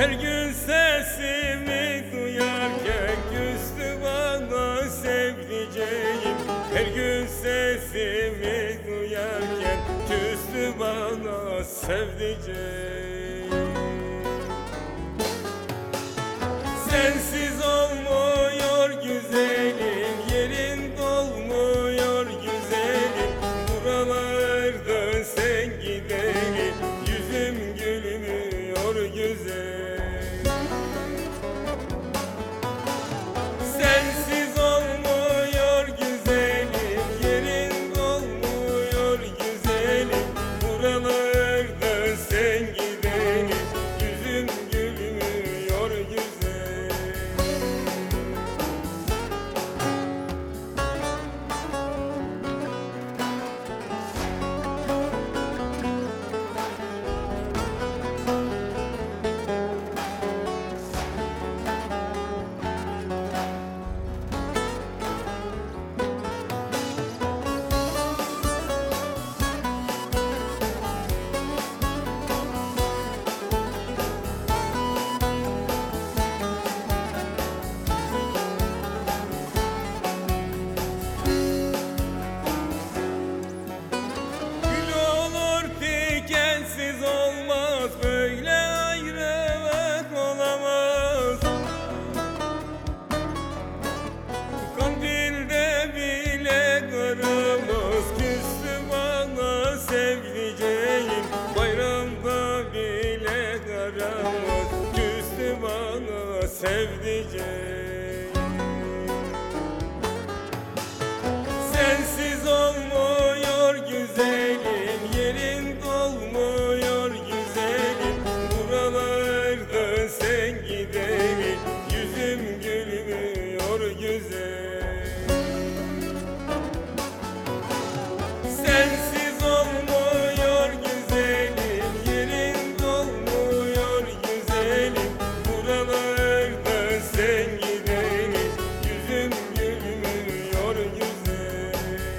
Her gün sesimi duyarken küstü bana sevdiceğim. Her gün sesimi duyarken küstü bana sevdiceğim. Sensiz olmuyor güzelim, yerin dolmuyor güzelim. Buralarda sen gidelim, yüzüm gülmüyor güzel. Sensiz olmuyor güzelim, yerin dolmuyor güzelim. Buralarda sen gidelim, yüzüm gülmüyor güzel. Gül olur dikensiz olmaz, böyle ayrılık olamaz. Kandilde bile karımız küstü bana sevdiceğim. Bayramda bile karımız küstü bana sevdiceğim. Sensiz olmuyor güzelim, yerin dolmuyor güzelim. Buralarda sen gidelim, yüzüm gülmüyor güzel. Sensiz olmuyor güzelim, yerin dolmuyor güzelim. Buralarda sen gidelim, yüzüm gülmüyor güzel.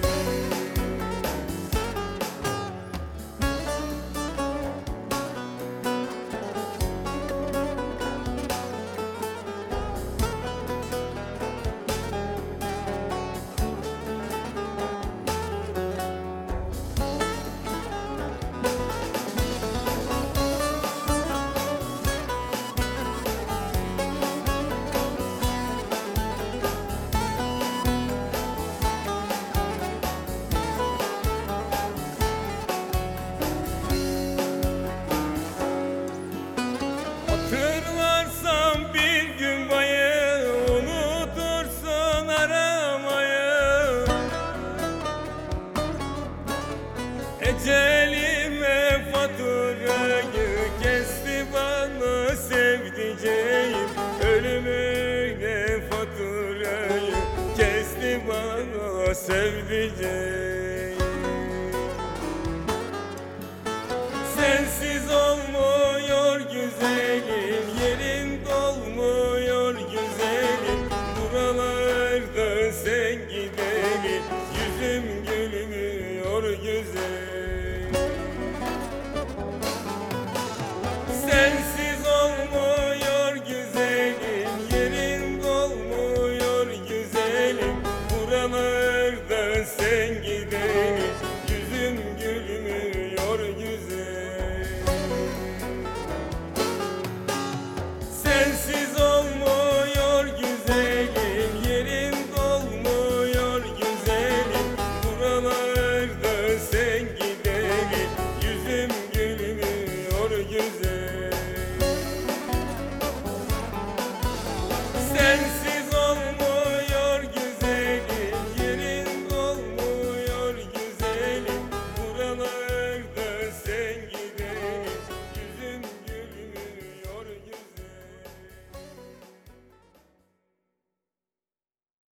Hatırlarsam bir gün bayı, unutursun aramayı. Ecelime faturayı kesti bana sevdiceğim. Ölümüne faturayı kesti bana sevdiceğim.